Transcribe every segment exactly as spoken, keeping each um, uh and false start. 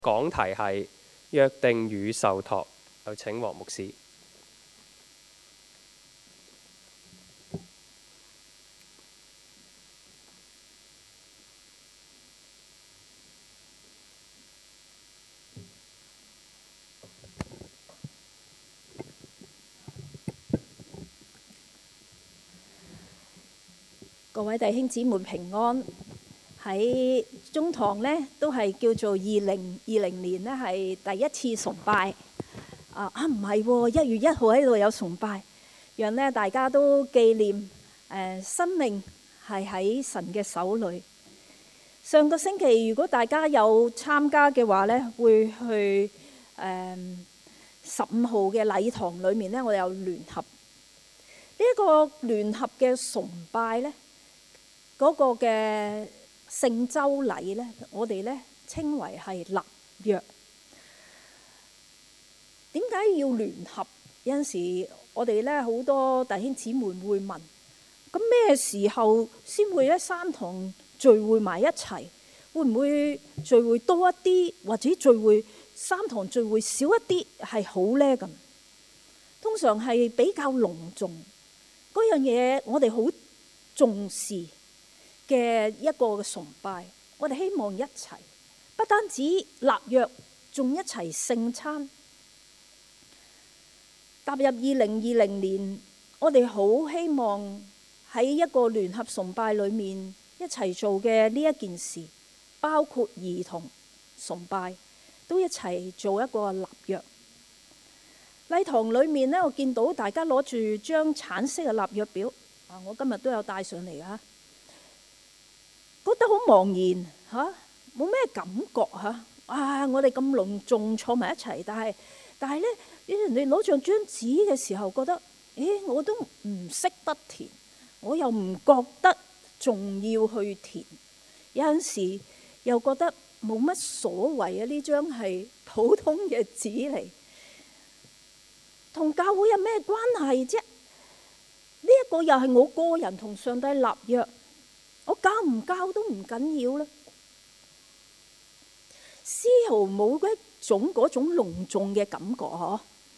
講題係約定與受託，有請黃牧師。 各位弟兄姊妹平安。喺中堂呢都係叫做二零二零年呢係第一次崇拜。啊啊唔係喎，一月一號喺度有崇拜，讓呢大家都紀念誒、呃、生命係喺神嘅手裏。上個星期如果大家有參加嘅話呢，會去誒十五號嘅禮堂裏面呢，我哋有聯合呢一、這個聯合嘅崇拜呢。嗰個嘅聖週禮呢，我哋呢稱為係立約。點解要聯合？有陣時我哋呢好多弟兄姊妹會問：咁咩時候先會喺三堂聚會埋一齊？會唔會聚會多一啲，或者聚會三堂聚會少一啲係好呢？咁通常係比較隆重嗰樣嘢，我哋好重視嘅一個崇拜，我哋希望一齊，不單止立約，仲一齊聖餐。踏入二零二零年，我哋好希望喺一個聯合崇拜裏面一齊做嘅呢一件事，包括兒童崇拜，都一齊做一個立約。禮堂裏面呢，我見到大家攞住張橙色嘅立約表，啊，我今日都有帶上嚟啊。覺得好茫然嚇，冇咩感覺嚇。啊，我哋咁隆重坐埋一齊，但係但係咧，人哋攞上張紙嘅時候，覺得，誒，我都唔識得填，我又唔覺得仲要去填。有陣時又覺得冇乜所謂啊！呢張係普通嘅紙嚟，同教會有咩關係啫？呢一個又係我個人同上帝立約。我教唔教都唔緊要啦，絲毫冇一種嗰種隆重嘅感覺嗬。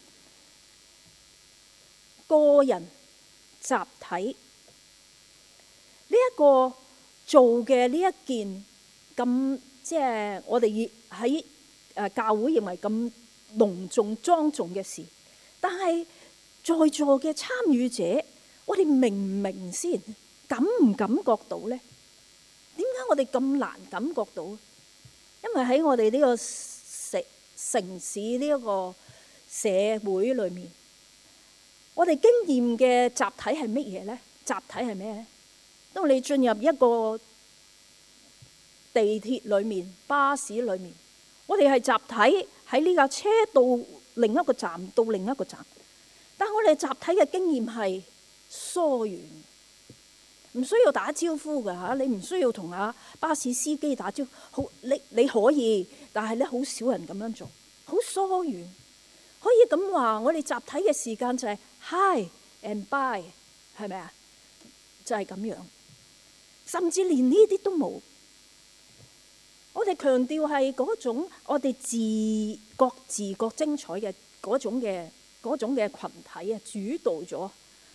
個人集體呢一個做嘅呢一件咁，即係我哋喺誒教會認為咁隆重莊重嘅事，但係在座嘅參與者，我哋明唔明先？感唔感覺到呢？點解我哋咁難感覺到？因為喺我哋呢個城城市呢一個社會裏面，我哋經驗嘅集體係乜嘢呢？集體係咩呢？當你進入一個地鐵裏面、巴士裏面，我哋係集體喺呢架車到另一個站到另一個站，但我哋集體嘅經驗係疏遠。唔需要打招呼㗎嚇，你唔需要同阿巴士司機打招呼，好，你你可以，但係咧好少人咁樣做，好疏遠。可以咁話，我哋集體嘅時間就係 hi and bye， 係咪啊？就係咁樣，甚至連呢啲都冇。我哋強調係嗰種我哋自各自各精彩嘅嗰種嘅嗰種嘅羣體啊，主導咗。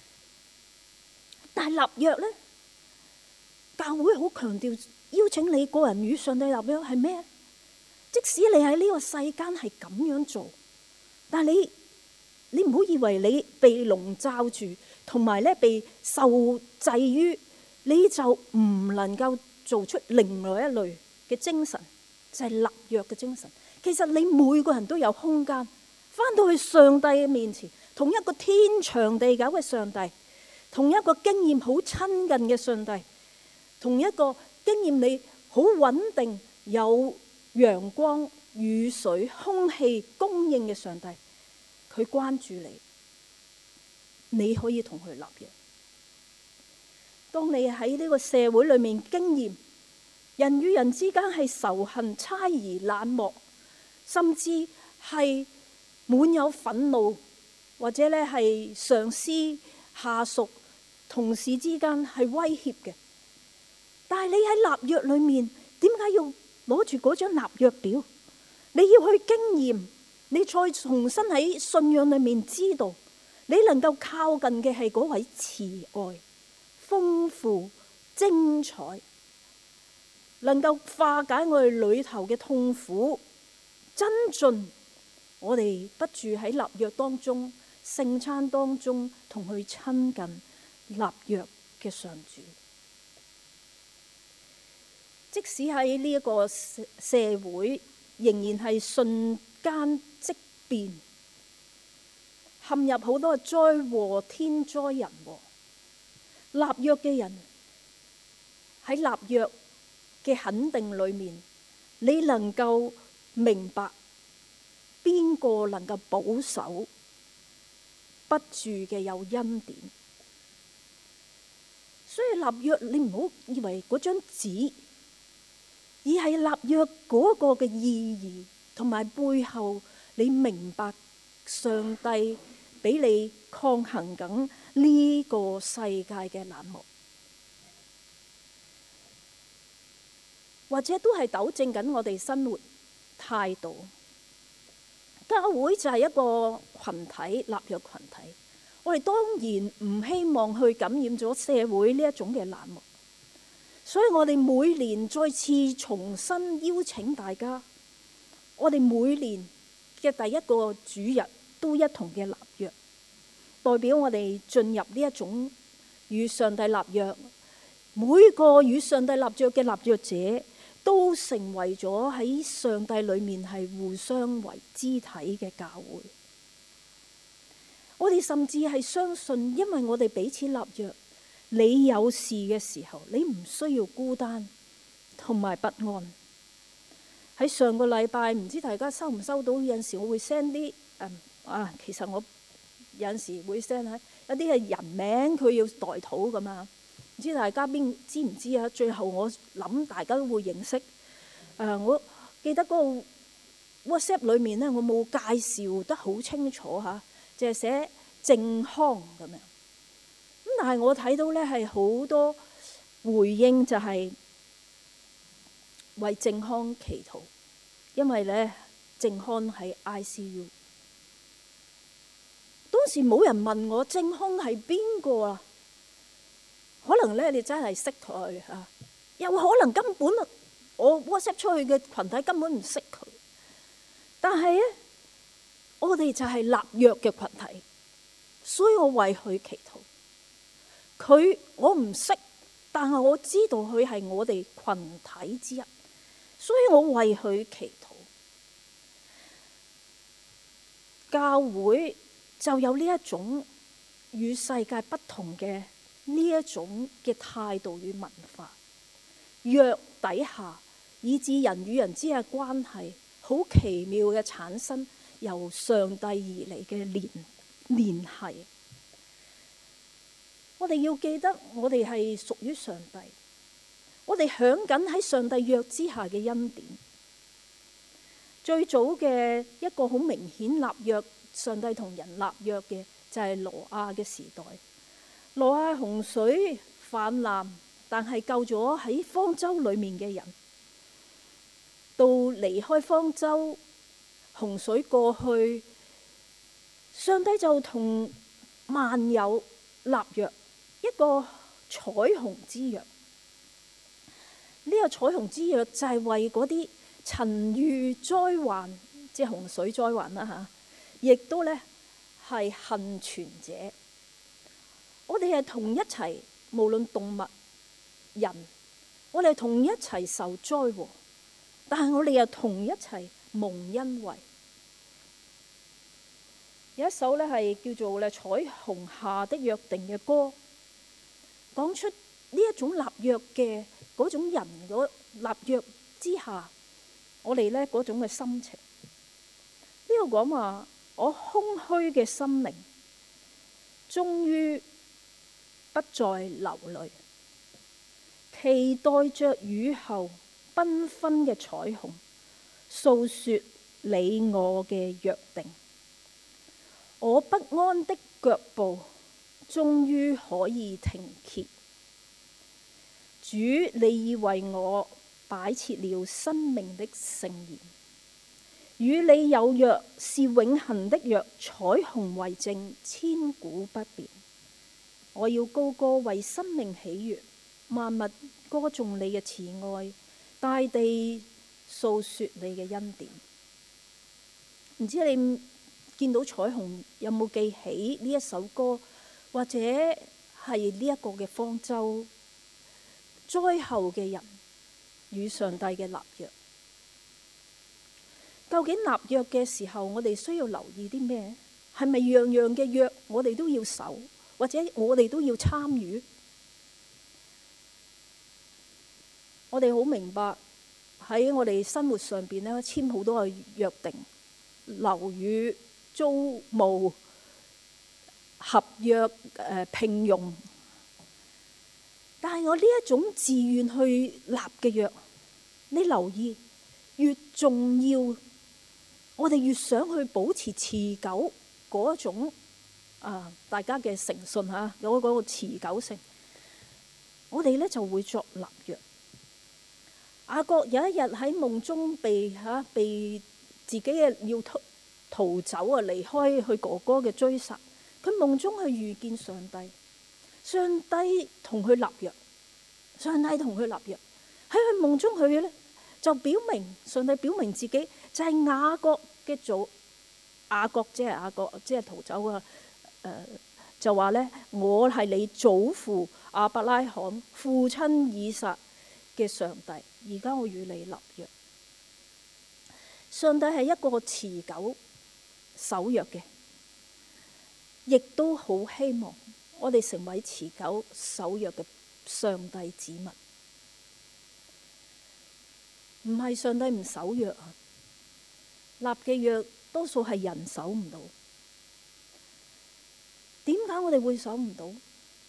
但係立約咧？教會好強調邀請你個人與上帝立約係咩？即使你喺呢個世間係咁樣做，但係你你唔好以為你被籠罩住，同埋咧被受制於，你就唔能夠做出另外一類嘅精神，就係立約嘅精神。其實你每個人都有空間返到去上帝嘅面前，同一個天長地久嘅上帝，同一個經驗好親近嘅上帝，同一個經驗你好穩定，有陽光、雨水、空氣供應嘅上帝，佢關注你，你可以同佢立約。當你喺呢個社會裏面經驗人與人之間係仇恨、猜疑、冷漠，甚至係滿有憤怒，或者咧係上司、下屬、同事之間係威脅嘅。但係你喺立約裏面，點解要攞住嗰張立約表？ 你要去經驗，你再重新喺信仰裏面知道，你能夠靠近嘅係嗰位慈愛、豐富、精彩，能夠化解我哋裏頭嘅痛苦，增進我哋不住喺立約當中、聖餐當中同佢親近立約嘅上主。即使喺呢一個社會仍然係瞬間即變，陷入好多災禍、天災人禍，立約嘅人喺立約嘅肯定裏面，你能夠明白邊個能夠保守不住嘅有恩典。所以立約你唔好以為嗰張紙，而係立約嗰個嘅意義同埋背後，你明白上帝俾你抗衡緊呢個世界嘅冷漠，或者都係糾正緊我哋生活態度。教會就係一個群體，立約群體。我哋當然唔希望去感染咗社會呢一種嘅冷漠，所以我哋每年再次重新邀請大家，我哋每年嘅第一個主日都一同嘅立約，代表我哋進入呢一種與上帝立約。每個與上帝立約嘅立約者都成為咗喺上帝裏面係互相為肢體嘅教會。我哋甚至係相信，因為我哋彼此立約，你有事嘅時候，你唔需要孤單同埋不安。喺上個禮拜，唔知大家收唔收到？有陣時我會 send 啲誒啊，其實我有陣時會 send 喺有啲係人名，佢要代禱噶嘛。唔知大家邊知唔知啊？最後我諗大家都會認識。誒、呃，我記得嗰個 WhatsApp 裏面咧，我冇介紹得好清楚嚇。就係寫靖康咁樣，咁但係我睇到咧係好多回應，就係為靖康祈禱，因為咧靖康喺 I C U。當時冇人問我靖康係邊個啊？可能咧你真係識佢嚇，又可能根本我 WhatsApp 出去嘅群體根本唔識佢，但係咧。我哋就係立約嘅群體，所以我為佢祈禱。佢我唔識，但係我知道佢係我哋群體之一，所以我為佢祈禱。教會就有呢一種與世界不同嘅呢一種嘅態度與文化，約底下以致人與人之間嘅關係好奇妙嘅產生。由上帝而嚟嘅聯聯繫，我哋要記得，我哋係屬於上帝，我哋享緊喺上帝約之下嘅恩典。最早嘅一個好明顯立約，上帝同人立約嘅就係挪亞嘅時代。挪亞洪水泛濫，但係救咗喺方舟裏面嘅人，到離開方舟。洪水過去，上帝就同萬有立約，一個彩虹之約。呢、這個彩虹之約就係為嗰啲曾遇災患，即係洪水災患啦嚇，亦都咧係幸存者。我哋係同一齊，無論動物、人，我哋係同一齊受災禍，但係我哋又同一齊蒙恩惠。有一首咧係叫做咧彩虹下的約定嘅歌，講出呢一種立約嘅嗰種人嗰立約之下，我哋咧嗰種嘅心情。呢度講話，我空虛嘅心靈終於不再流淚，期待着雨後繽紛嘅彩虹，訴說你我嘅約定。我不安的腳步終於可以停歇，主，你已為我擺設了生命的盛筵， 與你有約，是永恆的約，彩虹為證，千古不變。我要高歌為生命喜悅，萬物歌頌你嘅慈愛，大地訴說你嘅恩典。唔知你見到彩虹有冇記起呢一首歌，或者係呢一個嘅方舟，災後嘅人與上帝嘅立約。究竟立約嘅時候，我哋需要留意啲咩？係咪樣樣嘅約我哋都要守，或者我哋都要參與？我哋好明白喺我哋生活上邊咧，簽好多嘅約定，樓宇、租務、合約、誒聘用。但係我呢一種自願去立嘅約，你留意越重要，我哋越想去保持持久嗰種啊，大家嘅誠信嚇，有嗰個持久性，我哋咧就會作立約。雅各有一日喺夢中被嚇、啊、被自己嘅要逃逃走啊，離開佢哥哥嘅追殺。佢夢中去遇見上帝，上帝同佢立約，上帝同佢立約。喺佢夢中佢咧就表明，上帝表明自己就係雅各嘅祖，雅各即係雅各即係逃走啊！誒、呃、就話咧，我係你祖父亞伯拉罕、父親以撒嘅上帝。而家我與你立約。上帝係一個持久守約嘅，亦都好希望我哋成為持久守約嘅上帝子民。唔係上帝唔守約啊，立嘅約多數係人守唔到。點解我哋會守唔到？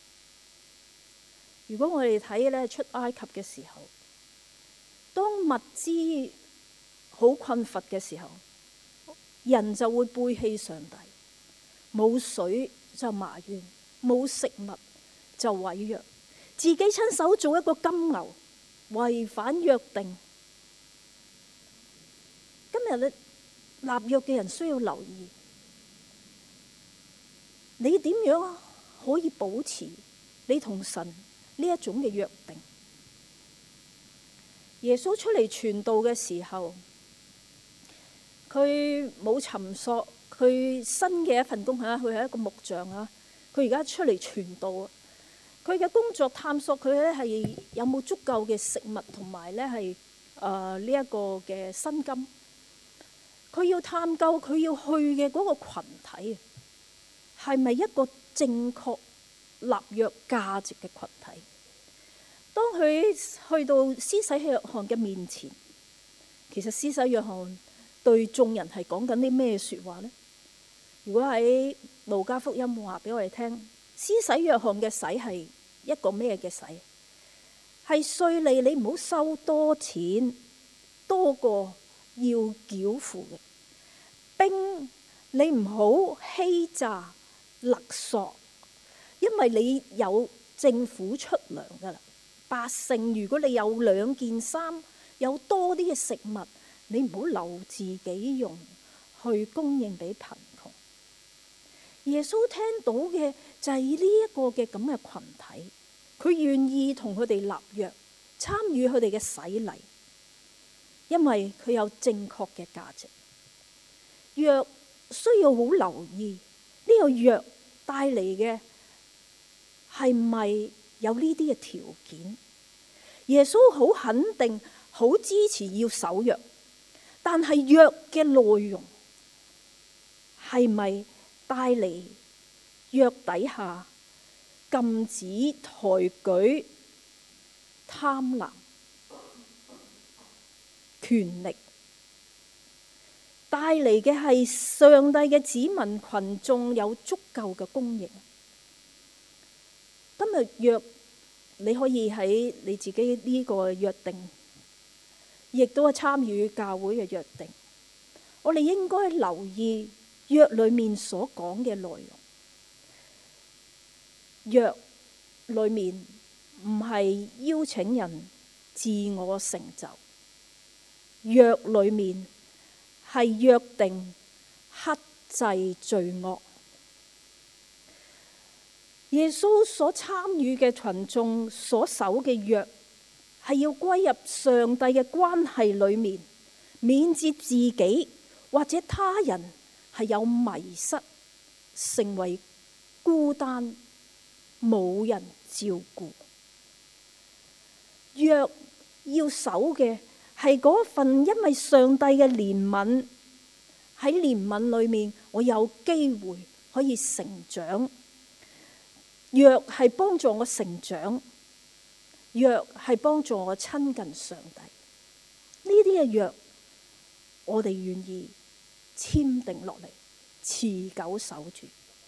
如果我哋睇咧出埃及嘅時候，當物資好困乏嘅時候，人就會背棄上帝，冇水就埋怨，冇食物就毀約，自己親手做一個金牛，違反約定。今日咧立約嘅人需要留意，你點樣可以保持你同神呢一種嘅約定？耶穌出嚟傳道嘅時候，佢冇尋索佢新嘅一份工嚇，佢係一個木匠啊。佢而家出嚟傳道啊，佢嘅工作探索佢咧係有冇足夠嘅食物同埋咧係誒呢一個嘅薪金。佢要探究佢要去嘅嗰個羣體係咪一個正確立約價值嘅群體。當佢去到施洗約翰嘅面前，其實施洗約翰對眾人係講緊啲咩説話呢？如果喺路加福音話俾我哋聽，施洗約翰嘅洗係一個咩嘅洗？係稅吏，你唔好收多錢多過要繳付嘅。兵，你唔好欺詐勒索，因為你有政府出糧噶啦。百姓，如果你有兩件衫，有多啲嘅食物，你唔好留自己用，去供應俾貧窮。耶穌聽到嘅就係呢一個嘅咁嘅群體，佢願意同佢哋立約，參與佢哋嘅洗禮，因為佢有正確嘅價值。約需要好留意呢個約帶嚟嘅係咪有呢啲嘅條件？耶穌好肯定、好支持要守約，但係約嘅內容係咪帶嚟約底下禁止抬舉、貪婪、權力，帶嚟嘅係上帝嘅子民群眾有足夠嘅供應？今日約你可以喺你自己呢個約定，亦都係參與教會嘅約定。我哋應該留意約裏面所講嘅內容。約裏面唔係邀請人自我成就，約裏面係約定克制罪惡。耶穌所參與嘅群眾所守嘅約，係要歸入上帝嘅關係裏面，免至自己或者他人係有迷失，成為孤單，冇人照顧。約要守嘅係嗰份因為上帝嘅憐憫，喺憐憫裏面我有機會可以成長。約係幫助我成長，約係幫助我親近上帝。呢啲嘅約我哋願意簽訂落嚟，持久守住。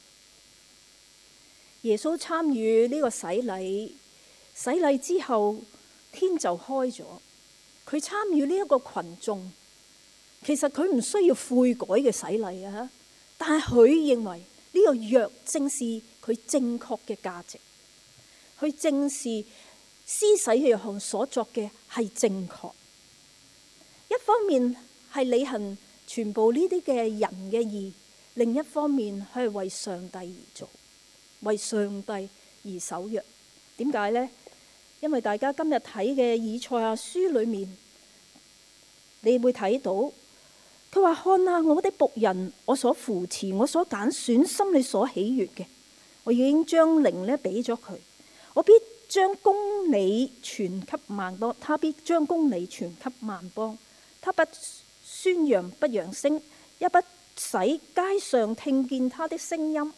耶穌參與呢個洗禮，洗禮之後天就開咗，佢參與呢一個群眾，其實佢唔需要悔改嘅洗禮啊，但係佢認為呢個約正是佢正確嘅價值，佢正視施洗約翰所作嘅係正確。一方面係履行全部呢啲嘅人嘅義，另一方面佢係為上帝而做，為上帝而守約。點解呢？因為大家今日睇嘅以賽亞書裏面，你會睇到佢話：看啊，我的僕人，我所扶持，我所揀選，心裏所喜悅嘅，我已經將靈咧俾咗佢，我必將公理傳給萬邦，他必將公理傳給萬邦，他不宣揚不揚聲，也不使街上聽見他的聲音。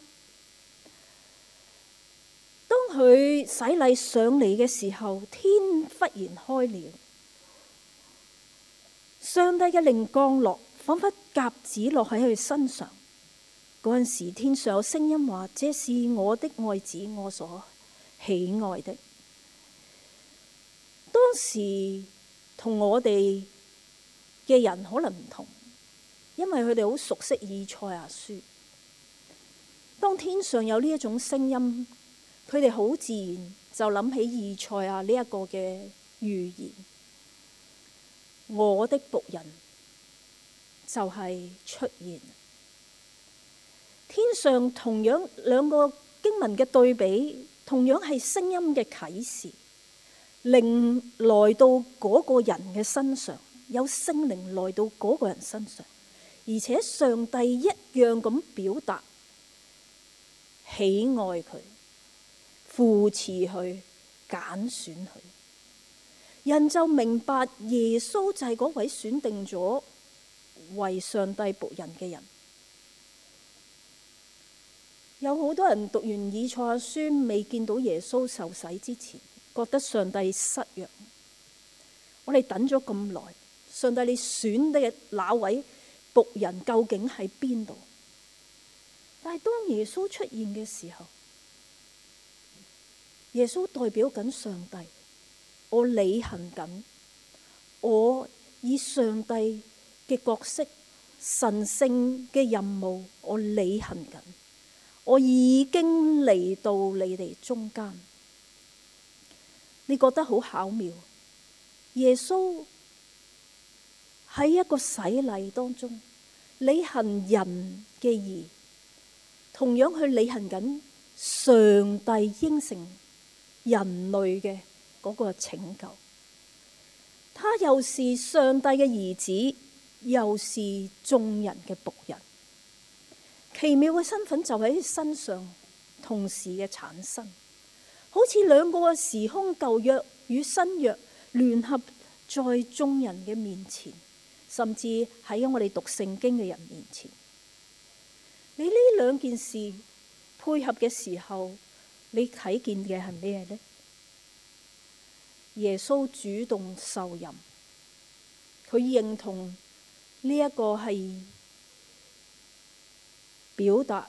當佢洗禮上嚟嘅時候，天忽然開了，上帝嘅靈降落，仿佛鴿子落喺佢身上。嗰陣時，天上有聲音話：這是我的愛子，我所喜愛的。當時同我哋嘅人可能唔同，因為佢哋好熟悉以賽亞書。當天上有呢一種聲音，佢哋好自然就諗起以賽亞呢一個嘅預言。我的僕人就係出現。天上同樣兩個經文嘅對比，同樣係聲音嘅啟示，靈來到嗰個人嘅身上，有聖靈來到嗰個人身上，而且上帝一樣咁表達喜愛佢，扶持佢，揀選佢。人就明白耶穌就係嗰位選定咗為上帝僕人嘅人。有好多人讀完以賽亞書，未見到耶穌受洗之前，覺得上帝失約。我哋等咗咁耐，上帝你選嘅那位僕人究竟喺邊度？但係當耶穌出現嘅時候，耶穌代表緊上帝，我履行緊，我以上帝嘅角色、神聖嘅任務，我履行緊。我已經嚟到你哋中間，你覺得好巧妙。耶穌喺一個洗禮當中履行人嘅義，同樣去履行緊上帝應承人類嘅嗰個拯救。他又是上帝嘅兒子，又是眾人嘅僕人。奇妙嘅身份就喺佢身上同時嘅產生，好似兩個嘅時空，舊約與新約聯合在眾人嘅面前，甚至喺我哋讀聖經嘅人面前。你呢兩件事配合嘅時候，你睇見嘅係咩呢？耶穌主動受任，佢認同呢一個係表達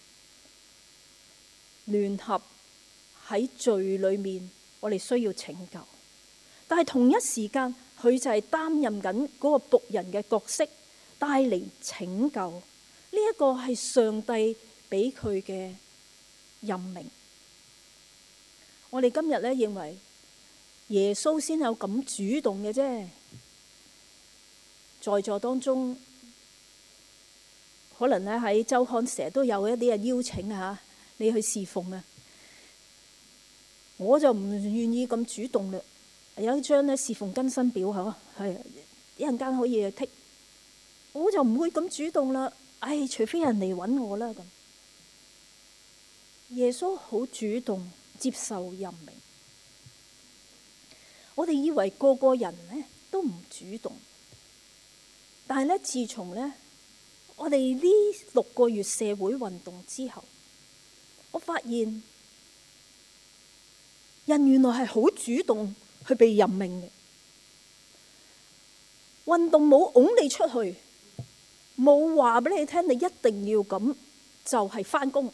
聯合喺罪裏面，我哋需要拯救。但係同一時間，佢就係擔任緊嗰個僕人嘅角色，帶嚟拯救。呢一個係上帝俾佢嘅任命。我哋今日咧認為耶穌先有咁主動嘅啫，在座當中可能咧喺週刊成日都有一啲嘅邀請嚇你去侍奉啊。我就唔願意咁主動啦。有一張咧侍奉更新表嚇，係一陣間可以剔，我就唔會咁主動啦。唉，除非人嚟揾我啦咁。耶穌好主動接受任命。我哋以為個個人咧都唔主動，但係咧自從咧我哋呢六個月社會運動之後，我發現人原來係好主動去被任命嘅。運動冇拱你出去，冇話俾你聽你一定要咁就係返工。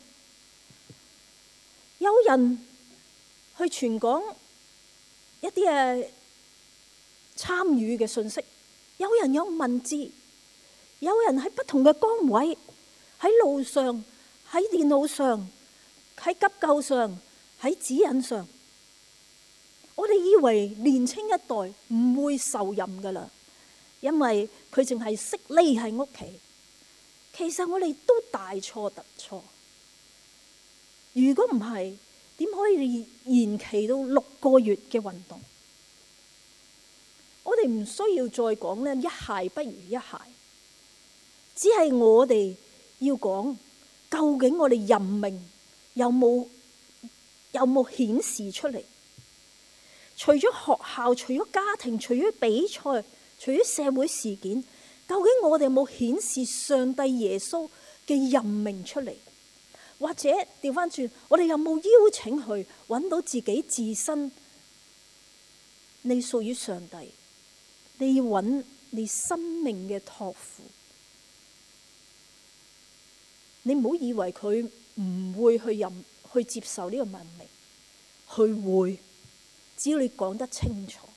有人去傳講一啲誒參與嘅信息，有人有文字，有人喺不同嘅崗位，喺路上，喺電腦上，喺急救上，喺指引上。我哋以為年青一代唔會受任噶啦，因為佢淨係識匿喺屋企。其實我哋都大錯特錯。如果唔係，點可以延期到六個月嘅運動？我哋唔需要再講咧，一孩不如一孩，只係我哋要講，究竟我哋任命有冇有冇顯示出嚟？除咗學校，除咗家庭，除咗比賽，除咗社會事件，究竟我哋有冇顯示上帝耶穌嘅任命出嚟？或者調翻轉，我哋有冇邀請佢揾到自己自身？你屬於上帝，你要揾你生命嘅託付。你唔好以為佢唔會去任去接受呢個任命，佢會，只要你講得清楚。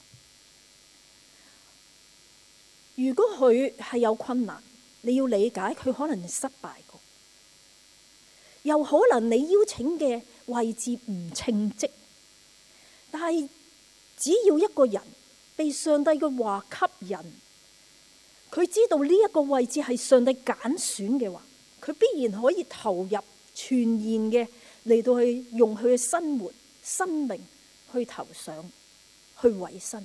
如果佢係有困難，你要理解佢可能失敗過。又可能你邀請嘅位置唔稱職，但係只要一個人被上帝嘅話吸引，佢知道呢一個位置係上帝揀選嘅話，佢必然可以投入全然嘅嚟到去用佢嘅生活、生命去投上、去委身。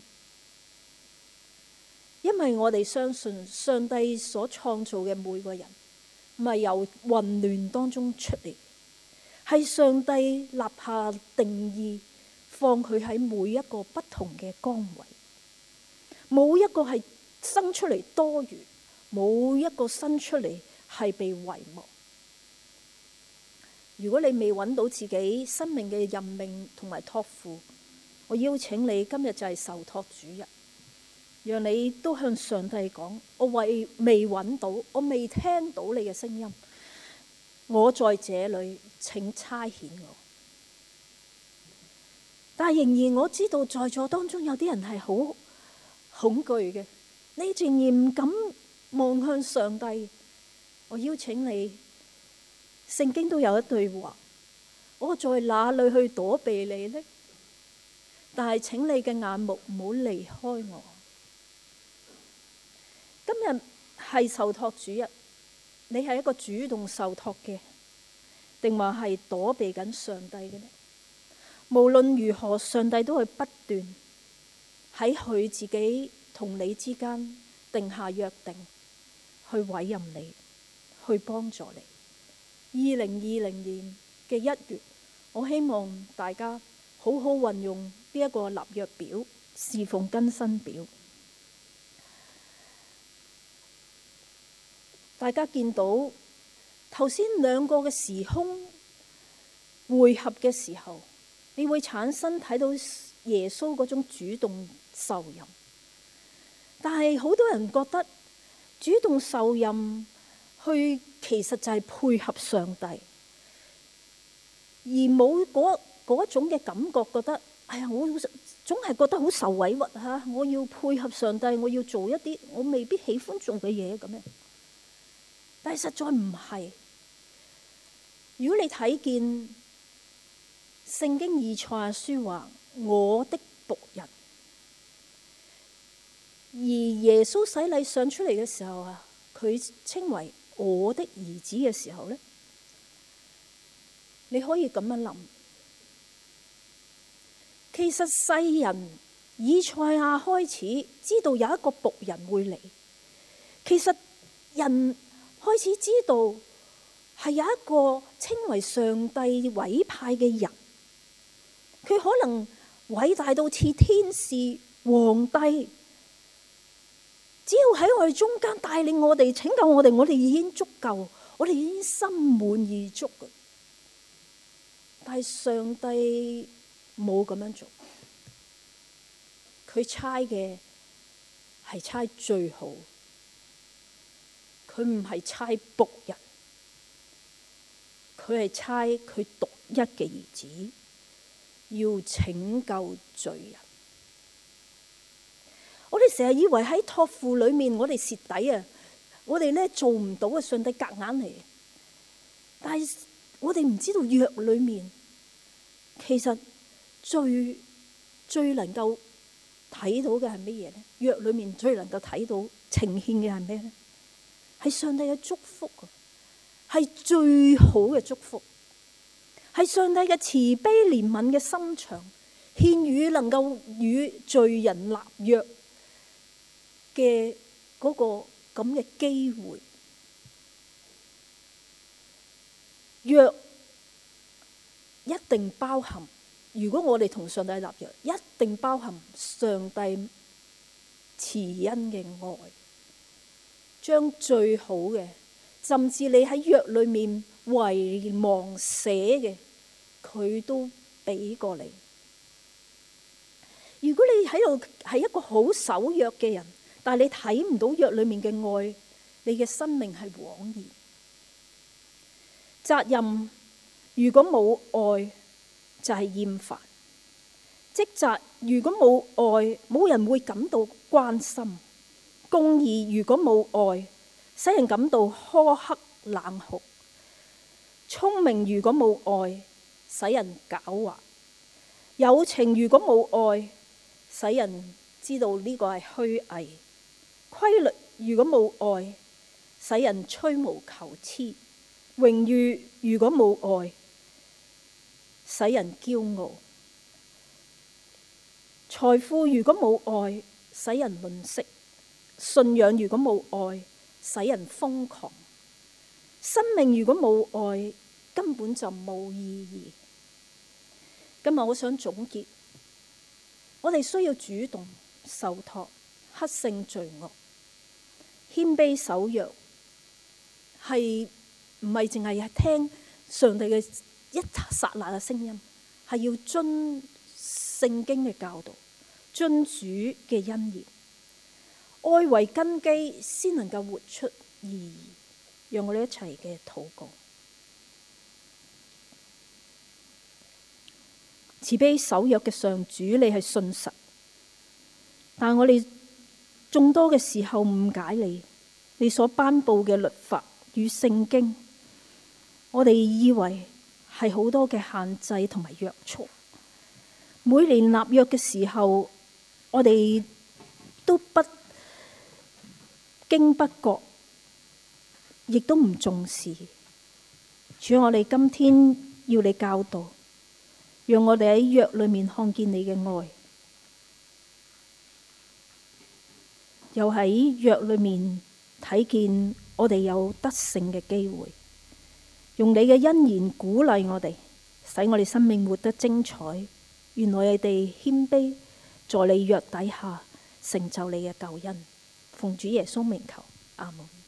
因為我哋相信上帝所創造嘅每個人，唔係由混亂當中出嚟，係上帝立下定義，放佢喺每一個不同嘅崗位，冇一個係生出嚟多餘，冇一個生出嚟係被遺忘。如果你未揾到自己生命嘅任命同埋託付，我邀請你今日就係受託主日，讓你都向上帝講：我為未揾到，我未聽到你嘅聲音，我在這裏，請差遣我。但係仍然我知道在座當中有啲人係好恐懼嘅，你仍然唔敢望向上帝。我邀請你，聖經都有一句話：我在哪裏去躲避你呢？但係請你嘅眼目唔好離開我。今日係受託主日，你係一個主動受託嘅，定話係躲避緊上帝嘅呢？無論如何，上帝都會不斷喺佢自己同你之間定下約定，去委任你，去幫助你。二零二零年嘅一月，我希望大家好好運用呢一個立約表、侍奉更新表。大家見到頭先兩個嘅時空匯合嘅時候，你會產生睇到耶穌嗰種主動受任。但係好多人覺得主動受任去其實就係配合上帝，而冇嗰嗰種嘅感覺，覺得哎呀，我總係覺得好受委屈嚇，我要配合上帝，我要做一啲我未必喜歡做嘅嘢咁樣。但係實在唔係。如果你睇見聖經以賽亞書話我的僕人，而耶穌洗禮上出嚟嘅時候啊，佢稱為我的兒子嘅時候呢，你可以咁樣諗，其實世人以賽亞開始知道有一個僕人會嚟，其實人開始知道係有一個稱為上帝委派嘅人，佢可能偉大到似天使、皇帝，只要喺我哋中間帶領我哋、拯救我哋，我哋已經足夠，我哋已經心滿意足嘅。但係上帝冇咁樣做，佢差嘅係差最好，佢唔係差僕人，佢係差佢獨一嘅兒子，要拯救罪人。我哋成日以為喺託付裏面我哋蝕底啊，我哋咧做唔到啊，上帝夾硬嚟。但係我哋唔知道約裏面其實最最能夠睇到嘅係乜嘢咧？約裏面最能夠睇到呈現嘅係咩咧？係上帝嘅祝福啊，係最好嘅祝福，係上帝嘅慈悲憐憫嘅心腸，獻與能夠與罪人立約嘅嗰個咁嘅機會。約一定包含，如果我哋同上帝立約，一定包含上帝慈恩嘅愛，將最好嘅，甚至你喺約裏面遺忘寫嘅，佢都俾過你。如果你喺度係一個好守約嘅人，但係你睇唔到約裏面嘅愛，你嘅生命係枉然。責任如果冇愛就係厭煩，職責如果冇愛，冇人會感到關心。公義如果冇愛，使人感到苛刻冷酷。聰明如果冇愛，使人狡猾。友情如果冇愛，使人知道呢個係虛偽。規律如果冇愛，使人吹毛求疵。榮譽如果冇愛，使人驕傲。財富如果冇愛，使人吝嗇。信仰如果冇愛，使人瘋狂。生命如果冇愛，根本就冇意義。今日我想總結，我哋需要主動受託，克勝罪惡，謙卑守約，係唔係淨係聽上帝嘅一剎那嘅聲音，係要遵聖經嘅教導，遵主嘅恩言，愛為根基，先能夠活出意義。讓我哋一齊嘅禱告。慈悲守約嘅上主，你係信實，但我哋眾多嘅時候誤解你，你所頒布嘅律法與聖經，我哋以為係好多嘅限制同埋約束。每年立約嘅時候，我哋都不經不覺，亦都唔重視。主，我哋今天要你教導，讓我哋喺約裏面看見你嘅愛，又喺約裏面睇見我哋有得勝嘅機會。用你嘅恩言鼓勵我哋，使我哋生命活得精彩。願我哋謙卑，在你約底下成就你嘅救恩。奉主耶穌名求，阿門。